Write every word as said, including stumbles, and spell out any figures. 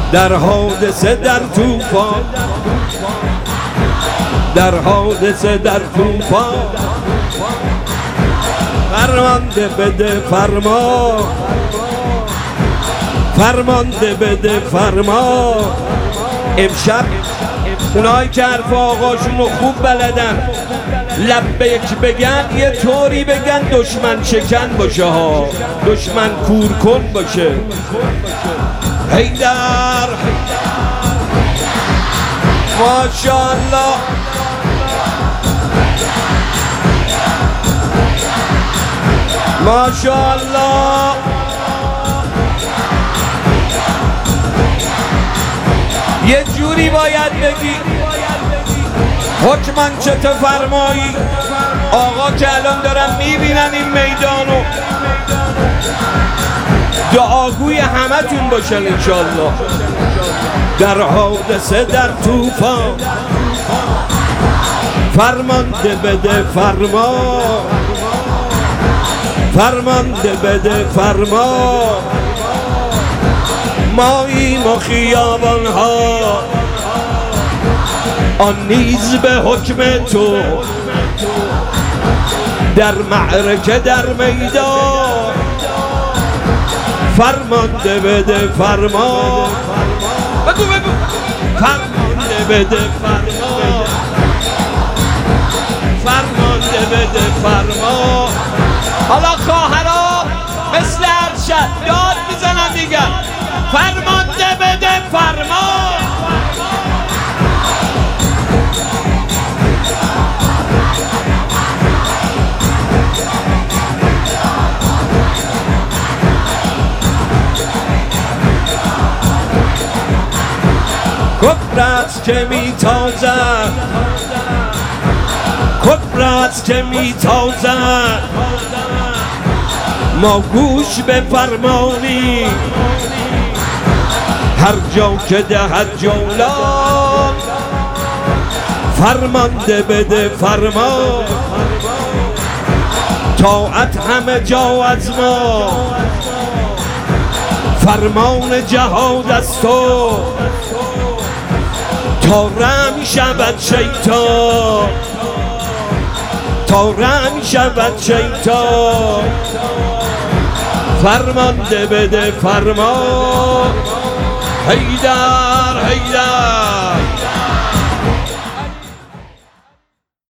در حادثه در طوفان، در حادثه در طوفان، فرمانده بده فرما، فرمانده بده فرما. امشب اونایی که حرف آقاشون رو خوب بلدن لبیک بگن یه طوری بگن دشمن شکن باشه ها، دشمن کور کن باشه. حیدر ماشاءالله، ماشاءالله. یه جوری باید بگی حکمان چه فرمایی. آقا که الان دارن میبینن این میدانو، دعاگوی همه تون باشن انشالله. در حادثه در طوفان، فرمانده بده فرما، فرمانده بده فرما. ماییم و خیابان ها آن نیز به حکم تو، در معرکه در میدان، فرمانده بده فرما. بگو بگو فرمانده بده فرما، فرمانده بده فرما. حالا خواهرها مثل ارشد داد میزنن دیگه، فرمانده بده فرما. کفرت که میتازد، کفرت که میتازد، ما گوش به فرمانی هر جا که دهد جولان، فرمانده بده فرما. طاعت همه جا از ما، فرمان جهاد از تو، تا رم شود شیطان، تا رم شود شیطان. فرمانده بده فرما. حیدر حیدر